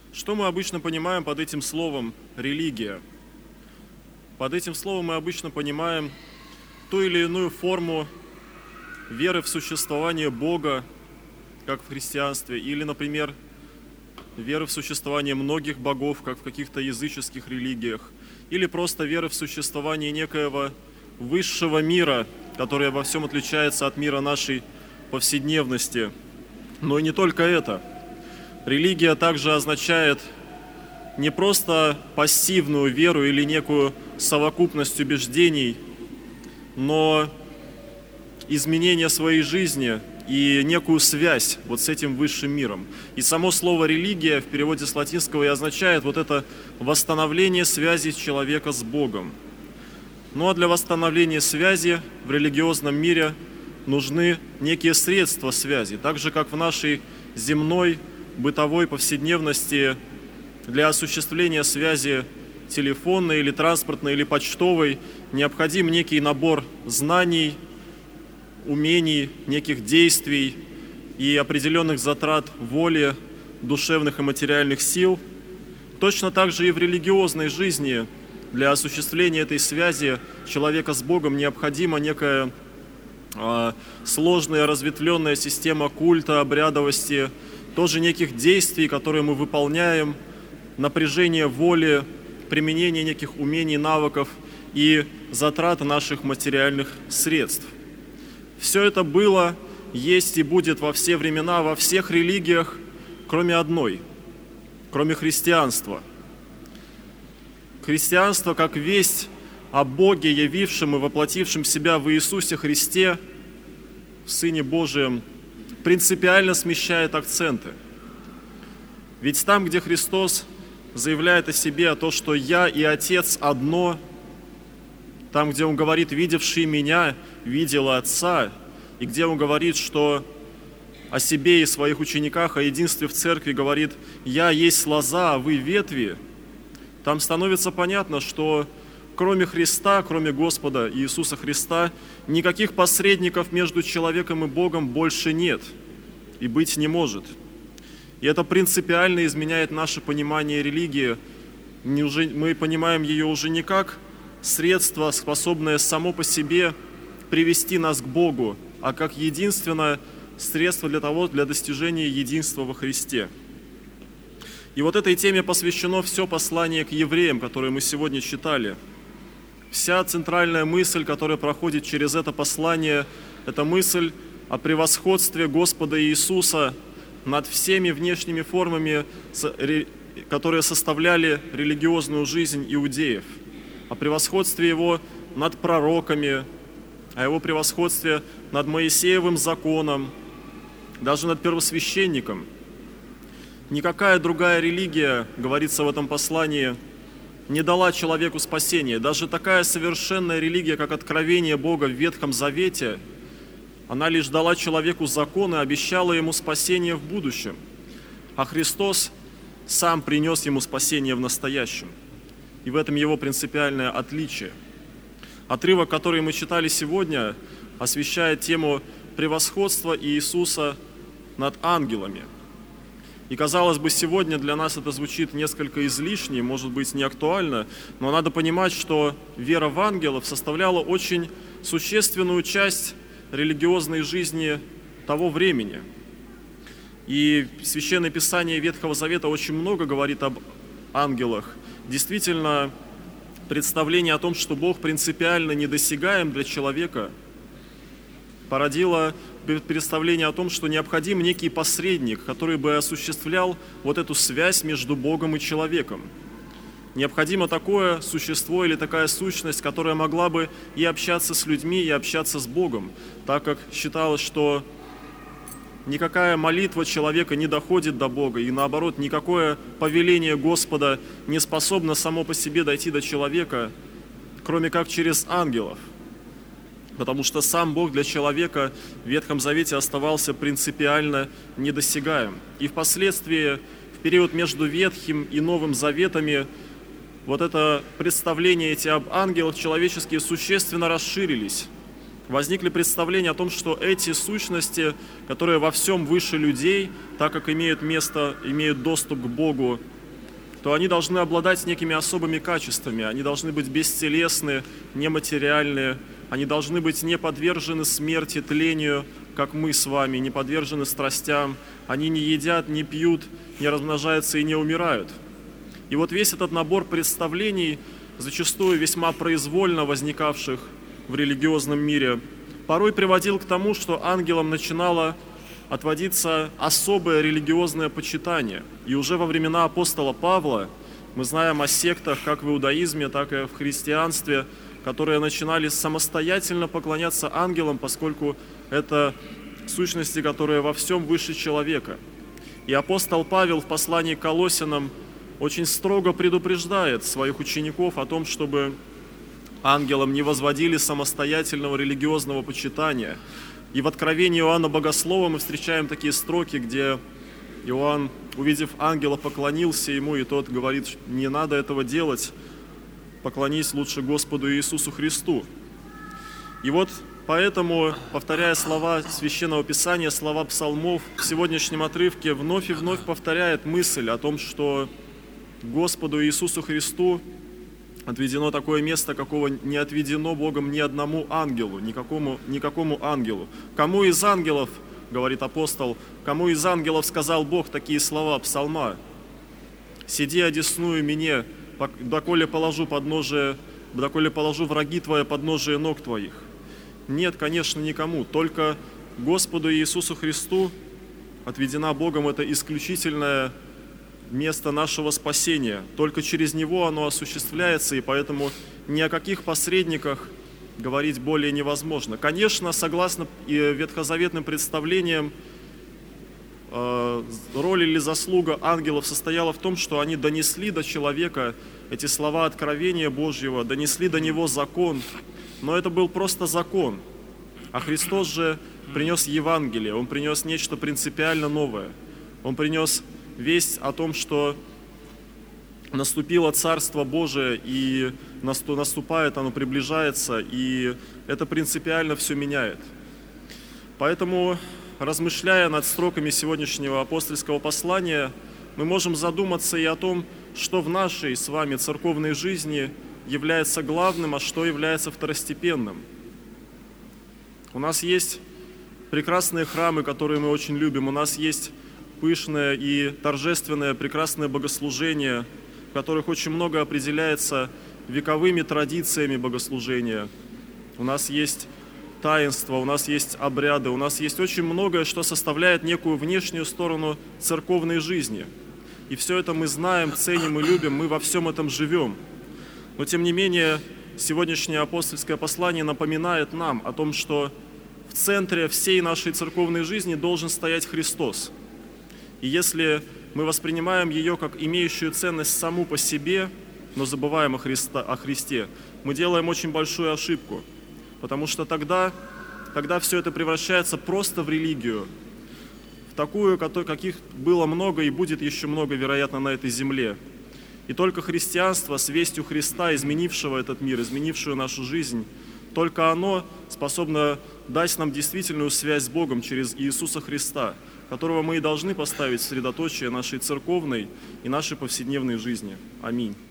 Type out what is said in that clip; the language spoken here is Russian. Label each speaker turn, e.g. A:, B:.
A: Что мы обычно понимаем под этим словом «религия»? Под этим словом мы обычно понимаем ту или иную форму веры в существование Бога, как в христианстве, или, например, веры в существование многих богов, как в каких-то языческих религиях, или просто веры в существование некоего высшего мира, который во всем отличается от мира нашей повседневности. Но и не только это. Религия также означает не просто пассивную веру или некую совокупность убеждений, но изменение своей жизни и некую связь вот с этим высшим миром. И само слово «религия» в переводе с латинского и означает вот это восстановление связи человека с Богом. Ну а для восстановления связи в религиозном мире нужны некие средства связи, так же как в нашей земной, бытовой повседневности для осуществления связи телефонной или транспортной или почтовой необходим некий набор знаний, умений, неких действий и определенных затрат воли, душевных и материальных сил. Точно так же и в религиозной жизни для осуществления этой связи человека с Богом необходима некая сложная, разветвленная система культа, обрядовости, тоже неких действий, которые мы выполняем, напряжение воли, применение неких умений, навыков и затрат наших материальных средств. Все это было, есть и будет во все времена, во всех религиях, кроме одной, кроме христианства. Христианство, как весть о Боге, явившем и воплотившем себя в Иисусе Христе, в Сыне Божием, принципиально смещает акценты. Ведь там, где Христос заявляет о себе, о том, что «Я и Отец одно», там, где Он говорит «видевший Меня, видел Отца», и где Он говорит, что о себе и своих учениках, о единстве в церкви говорит «Я есть лоза, а вы ветви», там становится понятно, что кроме Христа, кроме Господа Иисуса Христа, никаких посредников между человеком и Богом больше нет и быть не может. И это принципиально изменяет наше понимание религии. Мы понимаем ее уже не как средство, способное само по себе привести нас к Богу, а как единственное средство для достижения единства во Христе. И вот этой теме посвящено все послание к евреям, которое мы сегодня читали. Вся центральная мысль, которая проходит через это послание, это мысль о превосходстве Господа Иисуса над всеми внешними формами, которые составляли религиозную жизнь иудеев, о превосходстве Его над пророками, о Его превосходстве над Моисеевым законом, даже над первосвященником. Никакая другая религия, говорится в этом послании, не дала человеку спасения. Даже такая совершенная религия, как откровение Бога в Ветхом Завете, она лишь дала человеку закон и обещала ему спасение в будущем. А Христос сам принес ему спасение в настоящем. И в этом его принципиальное отличие. Отрывок, который мы читали сегодня, освещает тему превосходства Иисуса над ангелами. И, казалось бы, сегодня для нас это звучит несколько излишне, может быть, не актуально, но надо понимать, что вера в ангелов составляла очень существенную часть религиозной жизни того времени. И Священное Писание Ветхого Завета очень много говорит об ангелах. Действительно, представление о том, что Бог принципиально недосягаем для человека, породило представление о том, что необходим некий посредник, который бы осуществлял вот эту связь между Богом и человеком. Необходимо такое существо или такая сущность, которая могла бы и общаться с людьми, и общаться с Богом, так как считалось, что никакая молитва человека не доходит до Бога, и наоборот, никакое повеление Господа не способно само по себе дойти до человека, кроме как через ангелов. Потому что сам Бог для человека в Ветхом Завете оставался принципиально недосягаем. И впоследствии, в период между Ветхим и Новым Заветами, вот это представление эти об ангелах человеческие существенно расширились. Возникли представления о том, что эти сущности, которые во всем выше людей, так как имеют место, имеют доступ к Богу, то они должны обладать некими особыми качествами. Они должны быть бестелесны, нематериальные, они должны быть не подвержены смерти, тлению, как мы с вами, не подвержены страстям. Они не едят, не пьют, не размножаются и не умирают. И вот весь этот набор представлений, зачастую весьма произвольно возникавших в религиозном мире, порой приводил к тому, что ангелам начинало отводиться особое религиозное почитание. И уже во времена апостола Павла мы знаем о сектах как в иудаизме, так и в христианстве, которые начинали самостоятельно поклоняться ангелам, поскольку это сущности, которые во всем выше человека. И апостол Павел в послании к Колоссянам очень строго предупреждает своих учеников о том, чтобы ангелам не возводили самостоятельного религиозного почитания. И в Откровении Иоанна Богослова мы встречаем такие строки, где Иоанн, увидев ангела, поклонился ему, и тот говорит: не надо этого делать, поклонись лучше Господу Иисусу Христу. И вот поэтому, повторяя слова Священного Писания, слова псалмов, в сегодняшнем отрывке вновь и вновь повторяет мысль о том, что Господу Иисусу Христу отведено такое место, какого не отведено Богом ни одному ангелу, никакому ангелу. Кому из ангелов, говорит апостол, кому из ангелов сказал Бог такие слова псалма: «Сиди одесную мне, доколе положу враги твои подножие ног твоих». Нет, конечно, никому, только Господу Иисусу Христу отведена Богом эта исключительная место нашего спасения. Только через Него оно осуществляется, и поэтому ни о каких посредниках говорить более невозможно. Конечно, согласно ветхозаветным представлениям, роль или заслуга ангелов состояла в том, что они донесли до человека эти слова откровения Божьего, донесли до него закон, но это был просто закон. А Христос же принес Евангелие, Он принес нечто принципиально новое. Он принес весть о том, что наступило Царство Божие, и наступает, оно приближается, и это принципиально все меняет. Поэтому, размышляя над строками сегодняшнего апостольского послания, мы можем задуматься и о том, что в нашей с вами церковной жизни является главным, а что является второстепенным. У нас есть прекрасные храмы, которые мы очень любим, у нас есть пышное и торжественное, прекрасное богослужение, в которых очень много определяется вековыми традициями богослужения. У нас есть таинства, у нас есть обряды, у нас есть очень многое, что составляет некую внешнюю сторону церковной жизни. И все это мы знаем, ценим и любим, мы во всем этом живем. Но тем не менее, сегодняшнее апостольское послание напоминает нам о том, что в центре всей нашей церковной жизни должен стоять Христос. И если мы воспринимаем ее как имеющую ценность саму по себе, но забываем о Христе, мы делаем очень большую ошибку, потому что тогда все это превращается просто в религию, в такую, каких было много и будет еще много, вероятно, на этой земле. И только христианство с вестью Христа, изменившего этот мир, изменившего нашу жизнь, только оно способно дать нам действительную связь с Богом через Иисуса Христа, которого мы и должны поставить в средоточие нашей церковной и нашей повседневной жизни. Аминь.